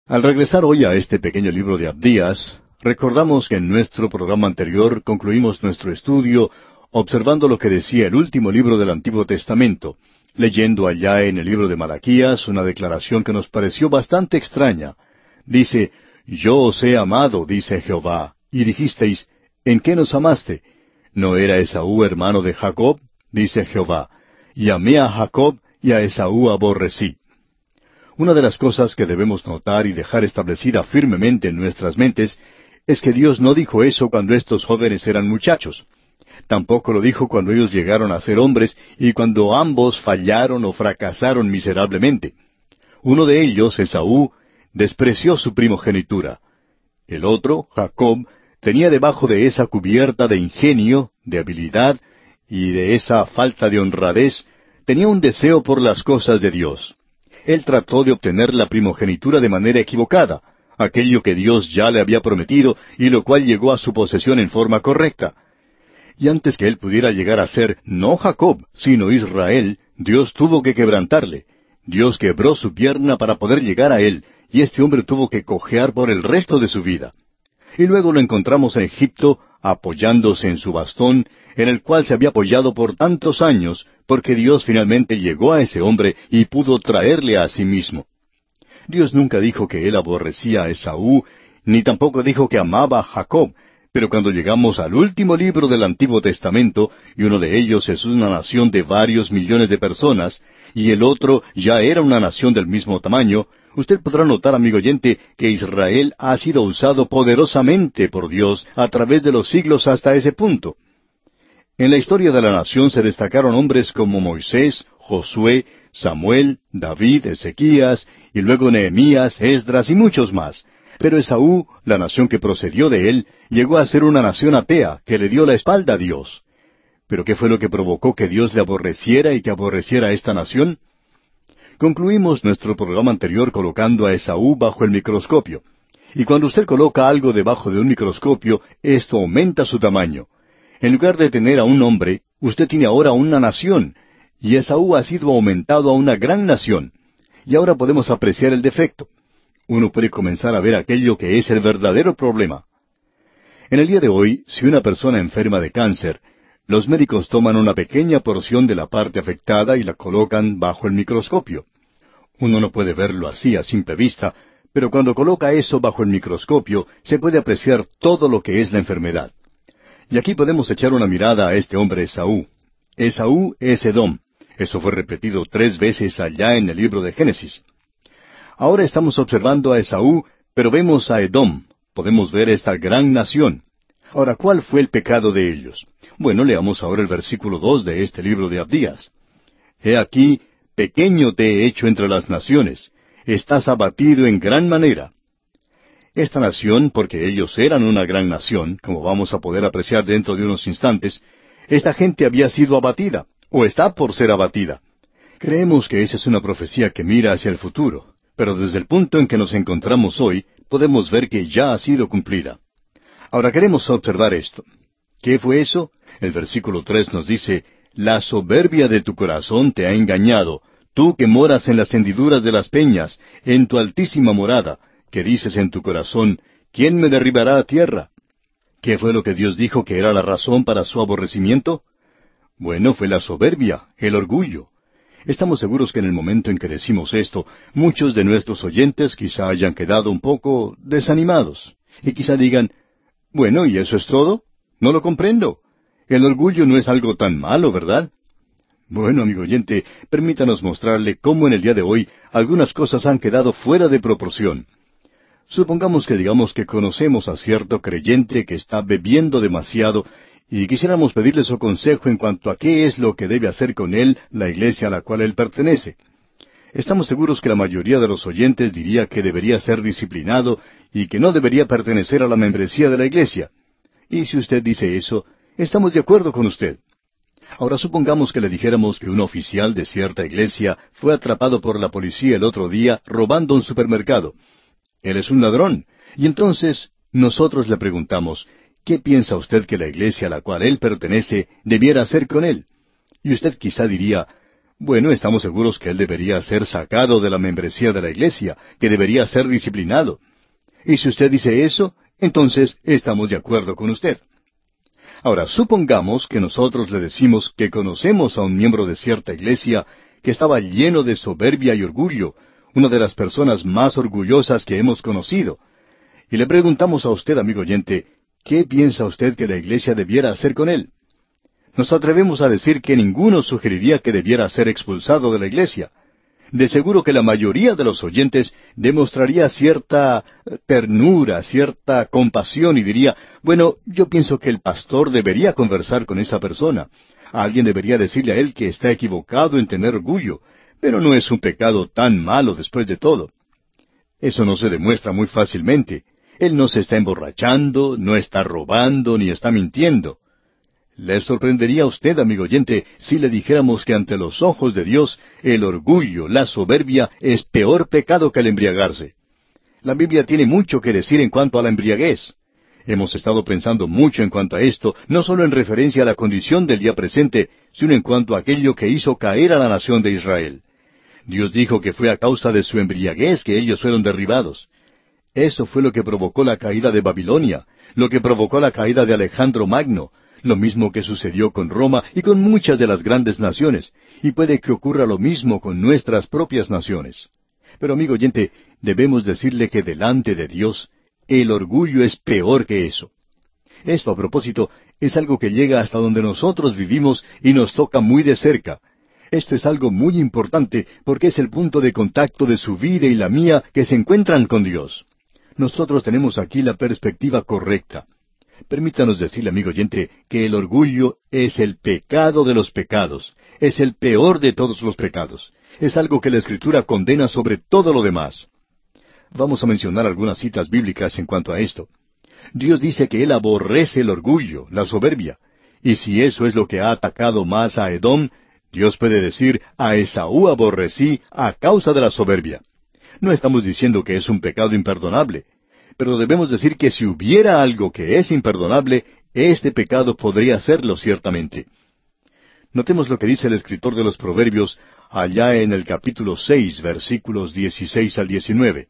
Al regresar hoy a este pequeño libro de Abdías, recordamos que en nuestro programa anterior concluimos nuestro estudio observando lo que decía el último libro del Antiguo Testamento, leyendo allá en el libro de Malaquías una declaración que nos pareció bastante extraña. Dice, «Yo os he amado, dice Jehová, y dijisteis, ¿en qué nos amaste? ¿No era Esaú hermano de Jacob? Dice Jehová, y amé a Jacob y a Esaú aborrecí». Una de las cosas que debemos notar y dejar establecida firmemente en nuestras mentes es que Dios no dijo eso cuando estos jóvenes eran muchachos. Tampoco lo dijo cuando ellos llegaron a ser hombres y cuando ambos fallaron o fracasaron miserablemente. Uno de ellos, Esaú, despreció su primogenitura. El otro, Jacob, tenía debajo de esa cubierta de ingenio, de habilidad y de esa falta de honradez, tenía un deseo por las cosas de Dios. Él trató de obtener la primogenitura de manera equivocada, aquello que Dios ya le había prometido y lo cual llegó a su posesión en forma correcta. Y antes que él pudiera llegar a ser no Jacob, sino Israel, Dios tuvo que quebrantarle. Dios quebró su pierna para poder llegar a él, y este hombre tuvo que cojear por el resto de su vida. Y luego lo encontramos en Egipto, apoyándose en su bastón, en el cual se había apoyado por tantos años, porque Dios finalmente llegó a ese hombre y pudo traerle a sí mismo. Dios nunca dijo que él aborrecía a Esaú, ni tampoco dijo que amaba a Jacob, pero cuando llegamos al último libro del Antiguo Testamento, y uno de ellos es una nación de varios millones de personas, y el otro ya era una nación del mismo tamaño, usted podrá notar, amigo oyente, que Israel ha sido usado poderosamente por Dios a través de los siglos hasta ese punto. En la historia de la nación se destacaron hombres como Moisés, Josué, Samuel, David, Ezequías, y luego Nehemías, Esdras y muchos más. Pero Esaú, la nación que procedió de él, llegó a ser una nación atea, que le dio la espalda a Dios. ¿Pero qué fue lo que provocó que Dios le aborreciera y que aborreciera a esta nación? Concluimos nuestro programa anterior colocando a Esaú bajo el microscopio. Y cuando usted coloca algo debajo de un microscopio, esto aumenta su tamaño. En lugar de tener a un hombre, usted tiene ahora una nación, y Esaú ha sido aumentado a una gran nación. Y ahora podemos apreciar el defecto. Uno puede comenzar a ver aquello que es el verdadero problema. En el día de hoy, si una persona enferma de cáncer, los médicos toman una pequeña porción de la parte afectada y la colocan bajo el microscopio. Uno no puede verlo así a simple vista, pero cuando coloca eso bajo el microscopio, se puede apreciar todo lo que es la enfermedad. Y aquí podemos echar una mirada a este hombre Esaú. Esaú es Edom. Eso fue repetido 3 veces allá en el libro de Génesis. Ahora estamos observando a Esaú, pero vemos a Edom. Podemos ver esta gran nación. Ahora, ¿cuál fue el pecado de ellos? Bueno, leamos ahora el versículo 2 de este libro de Abdías. He aquí, pequeño te he hecho entre las naciones. Estás abatido en gran manera. Esta nación, porque ellos eran una gran nación, como vamos a poder apreciar dentro de unos instantes, esta gente había sido abatida, o está por ser abatida. Creemos que esa es una profecía que mira hacia el futuro, pero desde el punto en que nos encontramos hoy, podemos ver que ya ha sido cumplida. Ahora queremos observar esto. ¿Qué fue eso? El versículo 3 nos dice, «La soberbia de tu corazón te ha engañado, tú que moras en las hendiduras de las peñas, en tu altísima morada, que dices en tu corazón, ¿quién me derribará a tierra?» ¿Qué fue lo que Dios dijo que era la razón para su aborrecimiento? Bueno, fue la soberbia, el orgullo. Estamos seguros que en el momento en que decimos esto, muchos de nuestros oyentes quizá hayan quedado un poco desanimados. Y quizá digan, bueno, ¿y eso es todo? No lo comprendo. El orgullo no es algo tan malo, ¿verdad? Bueno, amigo oyente, permítanos mostrarle cómo en el día de hoy algunas cosas han quedado fuera de proporción. Supongamos que digamos que conocemos a cierto creyente que está bebiendo demasiado y quisiéramos pedirle su consejo en cuanto a qué es lo que debe hacer con él la iglesia a la cual él pertenece. Estamos seguros que la mayoría de los oyentes diría que debería ser disciplinado y que no debería pertenecer a la membresía de la iglesia. Y si usted dice eso, estamos de acuerdo con usted. Ahora supongamos que le dijéramos que un oficial de cierta iglesia fue atrapado por la policía el otro día robando un supermercado. Él es un ladrón. Y entonces nosotros le preguntamos, ¿qué piensa usted que la iglesia a la cual él pertenece debiera hacer con él? Y usted quizá diría, Bueno, estamos seguros que él debería ser sacado de la membresía de la iglesia, que debería ser disciplinado. Y si usted dice eso, entonces estamos de acuerdo con usted. Ahora, supongamos que nosotros le decimos que conocemos a un miembro de cierta iglesia que estaba lleno de soberbia y orgullo, una de las personas más orgullosas que hemos conocido. Y le preguntamos a usted, amigo oyente, ¿qué piensa usted que la iglesia debiera hacer con él? Nos atrevemos a decir que ninguno sugeriría que debiera ser expulsado de la iglesia. De seguro que la mayoría de los oyentes demostraría cierta ternura, cierta compasión y diría, bueno, yo pienso que el pastor debería conversar con esa persona. Alguien debería decirle a él que está equivocado en tener orgullo, pero no es un pecado tan malo después de todo. Eso no se demuestra muy fácilmente. Él no se está emborrachando, no está robando, ni está mintiendo. ¿Le sorprendería a usted, amigo oyente, si le dijéramos que ante los ojos de Dios el orgullo, la soberbia, es peor pecado que el embriagarse? La Biblia tiene mucho que decir en cuanto a la embriaguez. Hemos estado pensando mucho en cuanto a esto, no solo en referencia a la condición del día presente, sino en cuanto a aquello que hizo caer a la nación de Israel. Dios dijo que fue a causa de su embriaguez que ellos fueron derribados. Eso fue lo que provocó la caída de Babilonia, lo que provocó la caída de Alejandro Magno, lo mismo que sucedió con Roma y con muchas de las grandes naciones, y puede que ocurra lo mismo con nuestras propias naciones. Pero amigo oyente, debemos decirle que delante de Dios, el orgullo es peor que eso. Esto, a propósito, es algo que llega hasta donde nosotros vivimos y nos toca muy de cerca. Esto es algo muy importante porque es el punto de contacto de su vida y la mía que se encuentran con Dios. Nosotros tenemos aquí la perspectiva correcta. Permítanos decirle, amigo oyente, que el orgullo es el pecado de los pecados, es el peor de todos los pecados. Es algo que la Escritura condena sobre todo lo demás. Vamos a mencionar algunas citas bíblicas en cuanto a esto. Dios dice que Él aborrece el orgullo, la soberbia. Y si eso es lo que ha atacado más a Edom, Dios puede decir, a Esaú aborrecí a causa de la soberbia. No estamos diciendo que es un pecado imperdonable, pero debemos decir que si hubiera algo que es imperdonable, este pecado podría serlo ciertamente. Notemos lo que dice el escritor de los Proverbios allá en el capítulo 6, versículos 16 al 19.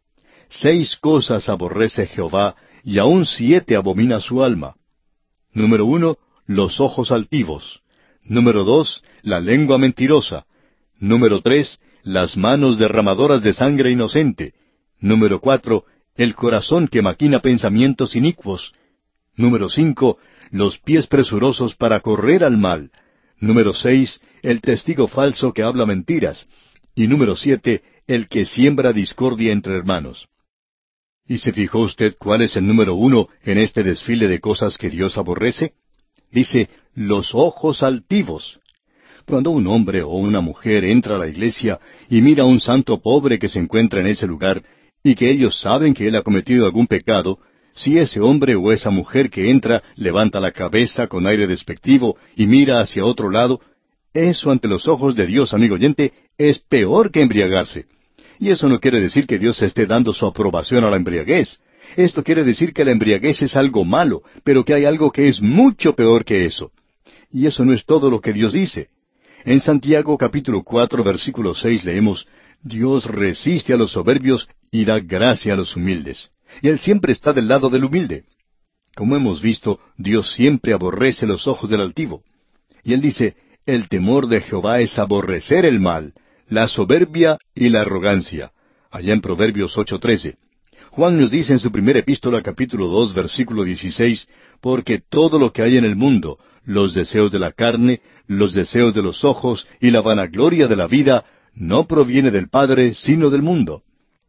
6 cosas aborrece Jehová, y aun 7 abomina su alma. Número 1, los ojos altivos. Número 2, la lengua mentirosa. Número 3, las manos derramadoras de sangre inocente. Número 4, el corazón que maquina pensamientos inicuos. Número 5, los pies presurosos para correr al mal. Número 6, el testigo falso que habla mentiras. Y número 7, el que siembra discordia entre hermanos. ¿Y se fijó usted cuál es el número 1 en este desfile de cosas que Dios aborrece? Dice, los ojos altivos. Cuando un hombre o una mujer entra a la iglesia y mira a un santo pobre que se encuentra en ese lugar, y que ellos saben que él ha cometido algún pecado, si ese hombre o esa mujer que entra levanta la cabeza con aire despectivo y mira hacia otro lado, eso ante los ojos de Dios, amigo oyente, es peor que embriagarse. Y eso no quiere decir que Dios esté dando su aprobación a la embriaguez. Esto quiere decir que la embriaguez es algo malo, pero que hay algo que es mucho peor que eso. Y eso no es todo lo que Dios dice. En Santiago capítulo 4, versículo 6 leemos, Dios resiste a los soberbios y da gracia a los humildes. Y Él siempre está del lado del humilde. Como hemos visto, Dios siempre aborrece los ojos del altivo. Y Él dice, el temor de Jehová es aborrecer el mal, la soberbia y la arrogancia. Allá en Proverbios 8:13. Juan nos dice en su primera epístola, capítulo 2, versículo 16, porque todo lo que hay en el mundo, los deseos de la carne, los deseos de los ojos y la vanagloria de la vida, no proviene del Padre, sino del mundo.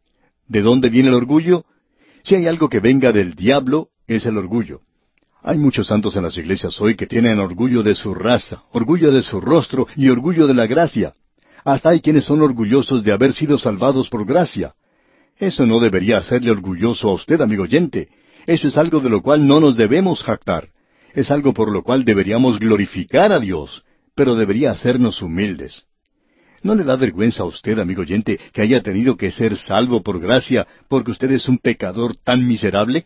¿De dónde viene el orgullo? Si hay algo que venga del diablo, es el orgullo. Hay muchos santos en las iglesias hoy que tienen orgullo de su raza, orgullo de su rostro y orgullo de la gracia. Hasta hay quienes son orgullosos de haber sido salvados por gracia. Eso no debería hacerle orgulloso a usted, amigo oyente. Eso es algo de lo cual no nos debemos jactar. Es algo por lo cual deberíamos glorificar a Dios, pero debería hacernos humildes. ¿No le da vergüenza a usted, amigo oyente, que haya tenido que ser salvo por gracia porque usted es un pecador tan miserable?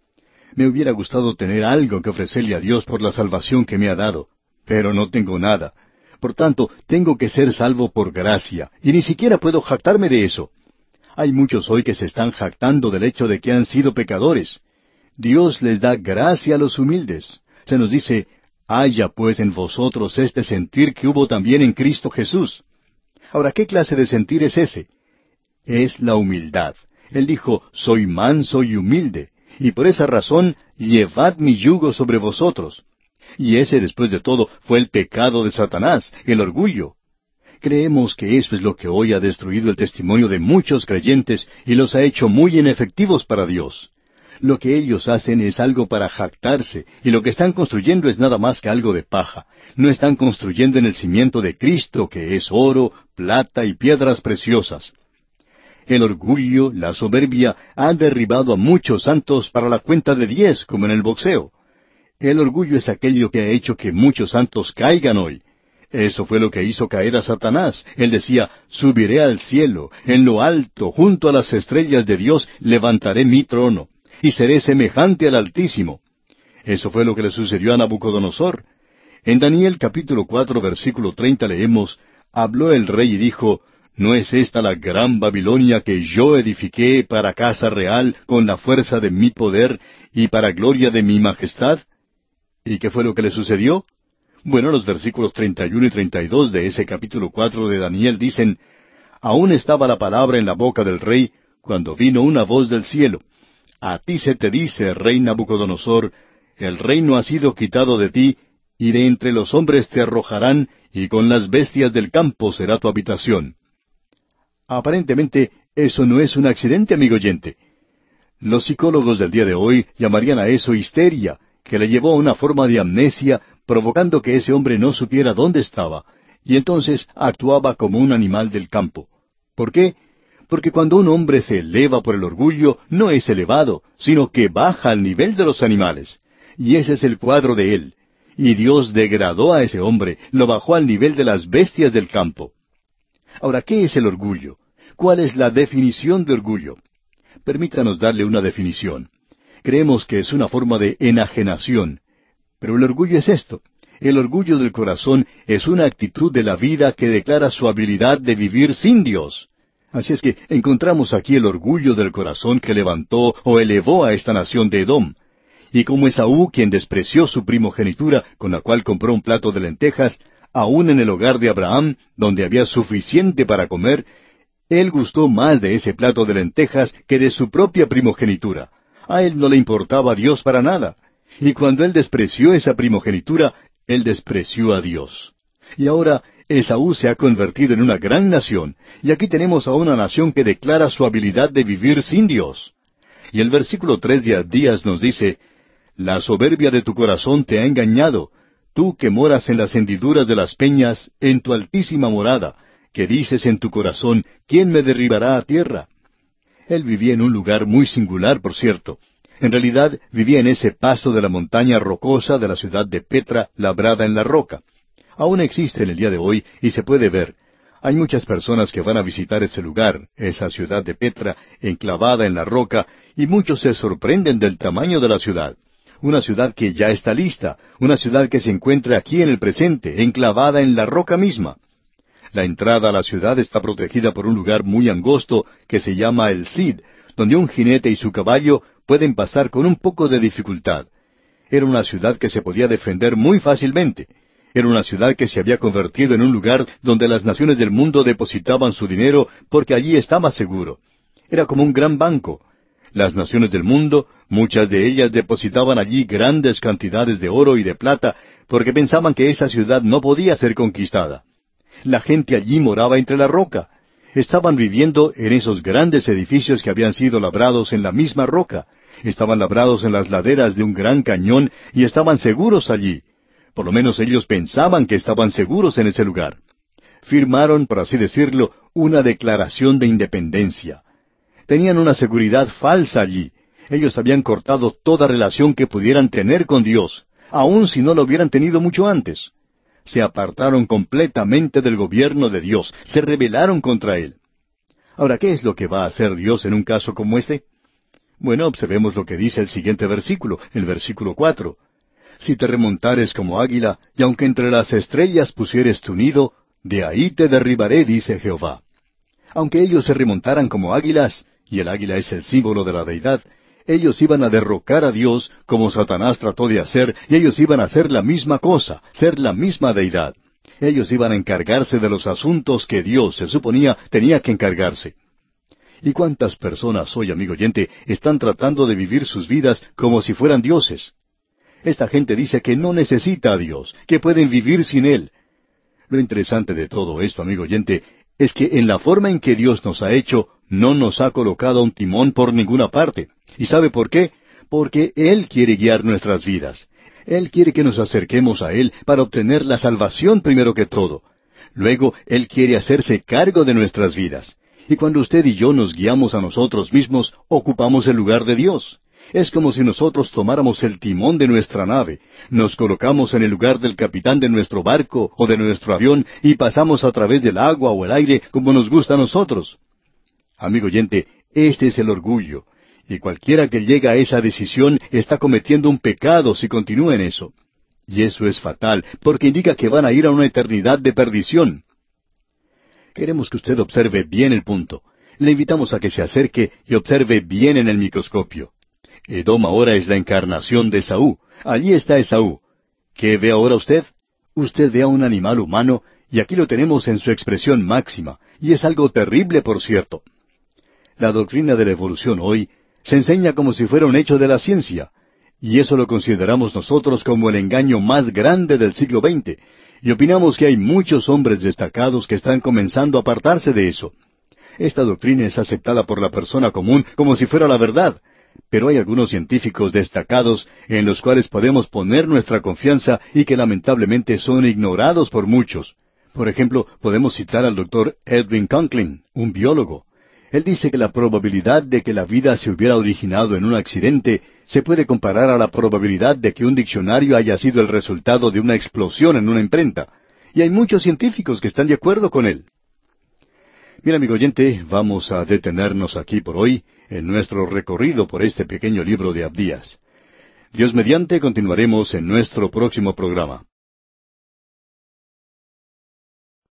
Me hubiera gustado tener algo que ofrecerle a Dios por la salvación que me ha dado, pero no tengo nada, Por tanto, tengo que ser salvo por gracia, y ni siquiera puedo jactarme de eso. Hay muchos hoy que se están jactando del hecho de que han sido pecadores. Dios les da gracia a los humildes. Se nos dice, haya pues en vosotros este sentir que hubo también en Cristo Jesús. Ahora, ¿qué clase de sentir es ese? Es la humildad. Él dijo, soy manso y humilde, y por esa razón llevad mi yugo sobre vosotros. Y ese, después de todo, fue el pecado de Satanás, el orgullo. Creemos que eso es lo que hoy ha destruido el testimonio de muchos creyentes y los ha hecho muy inefectivos para Dios. Lo que ellos hacen es algo para jactarse, y lo que están construyendo es nada más que algo de paja. No están construyendo en el cimiento de Cristo, que es oro, plata y piedras preciosas. El orgullo, la soberbia, han derribado a muchos santos para la cuenta de 10, como en el boxeo. El orgullo es aquello que ha hecho que muchos santos caigan hoy. Eso fue lo que hizo caer a Satanás. Él decía, subiré al cielo, en lo alto, junto a las estrellas de Dios, levantaré mi trono, y seré semejante al Altísimo. Eso fue lo que le sucedió a Nabucodonosor. En Daniel capítulo 4, versículo 30 leemos, habló el rey y dijo, ¿no es esta la gran Babilonia que yo edifiqué para casa real con la fuerza de mi poder y para gloria de mi majestad? ¿Y qué fue lo que le sucedió? Bueno, los versículos 31 y 32 de ese capítulo 4 de Daniel dicen, aún estaba la palabra en la boca del rey, cuando vino una voz del cielo. A ti se te dice, rey Nabucodonosor, el reino ha sido quitado de ti, y de entre los hombres te arrojarán, y con las bestias del campo será tu habitación. Aparentemente, eso no es un accidente, amigo oyente. Los psicólogos del día de hoy llamarían a eso histeria, que le llevó a una forma de amnesia, provocando que ese hombre no supiera dónde estaba, y entonces actuaba como un animal del campo. ¿Por qué? Porque cuando un hombre se eleva por el orgullo, no es elevado, sino que baja al nivel de los animales. Y ese es el cuadro de él. Y Dios degradó a ese hombre, lo bajó al nivel de las bestias del campo. Ahora, ¿qué es el orgullo? ¿Cuál es la definición de orgullo? Permítanos darle una definición. Creemos que es una forma de enajenación. Pero el orgullo es esto. El orgullo del corazón es una actitud de la vida que declara su habilidad de vivir sin Dios. Así es que encontramos aquí el orgullo del corazón que levantó o elevó a esta nación de Edom. Y como Esaú, quien despreció su primogenitura, con la cual compró un plato de lentejas, aun en el hogar de Abraham, donde había suficiente para comer, él gustó más de ese plato de lentejas que de su propia primogenitura. A él no le importaba a Dios para nada. Y cuando él despreció esa primogenitura, él despreció a Dios. Y ahora Esaú se ha convertido en una gran nación, y aquí tenemos a una nación que declara su habilidad de vivir sin Dios. Y el versículo 3 de Abdías nos dice, la soberbia de tu corazón te ha engañado, tú que moras en las hendiduras de las peñas, en tu altísima morada, que dices en tu corazón, ¿quién me derribará a tierra? Él vivía en un lugar muy singular, por cierto. En realidad, vivía en ese paso de la montaña rocosa de la ciudad de Petra, labrada en la roca. Aún existe en el día de hoy y se puede ver. Hay muchas personas que van a visitar ese lugar, esa ciudad de Petra, enclavada en la roca, y muchos se sorprenden del tamaño de la ciudad. Una ciudad que ya está lista, una ciudad que se encuentra aquí en el presente, enclavada en la roca misma. La entrada a la ciudad está protegida por un lugar muy angosto que se llama el Cid, donde un jinete y su caballo pueden pasar con un poco de dificultad. Era una ciudad que se podía defender muy fácilmente. Era una ciudad que se había convertido en un lugar donde las naciones del mundo depositaban su dinero porque allí estaba seguro. Era como un gran banco. Las naciones del mundo, muchas de ellas depositaban allí grandes cantidades de oro y de plata porque pensaban que esa ciudad no podía ser conquistada. La gente allí moraba entre la roca. Estaban viviendo en esos grandes edificios que habían sido labrados en la misma roca. Estaban labrados en las laderas de un gran cañón y estaban seguros allí. Por lo menos ellos pensaban que estaban seguros en ese lugar. Firmaron, por así decirlo, una declaración de independencia. Tenían una seguridad falsa allí. Ellos habían cortado toda relación que pudieran tener con Dios, aun si no lo hubieran tenido mucho antes. Se apartaron completamente del gobierno de Dios, se rebelaron contra Él. Ahora, ¿qué es lo que va a hacer Dios en un caso como este? Bueno, observemos lo que dice el siguiente versículo, el versículo 4. si te remontares como águila, y aunque entre las estrellas pusieres tu nido, de ahí te derribaré, dice Jehová. Aunque ellos se remontaran como águilas, y el águila es el símbolo de la deidad, ellos iban a derrocar a Dios como Satanás trató de hacer, y ellos iban a hacer la misma cosa, ser la misma deidad. Ellos iban a encargarse de los asuntos que Dios, se suponía, tenía que encargarse. ¿Y cuántas personas hoy, amigo oyente, están tratando de vivir sus vidas como si fueran dioses? Esta gente dice que no necesita a Dios, que pueden vivir sin Él. Lo interesante de todo esto, amigo oyente, es que en la forma en que Dios nos ha hecho, no nos ha colocado un timón por ninguna parte. ¿Y sabe por qué? Porque Él quiere guiar nuestras vidas. Él quiere que nos acerquemos a Él para obtener la salvación primero que todo. Luego, Él quiere hacerse cargo de nuestras vidas. Y cuando usted y yo nos guiamos a nosotros mismos, ocupamos el lugar de Dios. Es como si nosotros tomáramos el timón de nuestra nave, nos colocamos en el lugar del capitán de nuestro barco o de nuestro avión y pasamos a través del agua o el aire como nos gusta a nosotros. Amigo oyente, este es el orgullo. Y cualquiera que llega a esa decisión está cometiendo un pecado si continúa en eso. Y eso es fatal, porque indica que van a ir a una eternidad de perdición. Queremos que usted observe bien el punto. Le invitamos a que se acerque y observe bien en el microscopio. Edom ahora es la encarnación de Esaú. Allí está Esaú. ¿Qué ve ahora usted? Usted ve a un animal humano, y aquí lo tenemos en su expresión máxima, y es algo terrible, por cierto. La doctrina de la evolución hoy se enseña como si fuera un hecho de la ciencia, y eso lo consideramos nosotros como el engaño más grande del siglo XX, y opinamos que hay muchos hombres destacados que están comenzando a apartarse de eso. Esta doctrina es aceptada por la persona común como si fuera la verdad, pero hay algunos científicos destacados en los cuales podemos poner nuestra confianza y que lamentablemente son ignorados por muchos. Por ejemplo, podemos citar al doctor Edwin Conklin, un biólogo. Él dice que la probabilidad de que la vida se hubiera originado en un accidente se puede comparar a la probabilidad de que un diccionario haya sido el resultado de una explosión en una imprenta. Y hay muchos científicos que están de acuerdo con él. Mira, amigo oyente, vamos a detenernos aquí por hoy en nuestro recorrido por este pequeño libro de Abdías. Dios mediante continuaremos en nuestro próximo programa.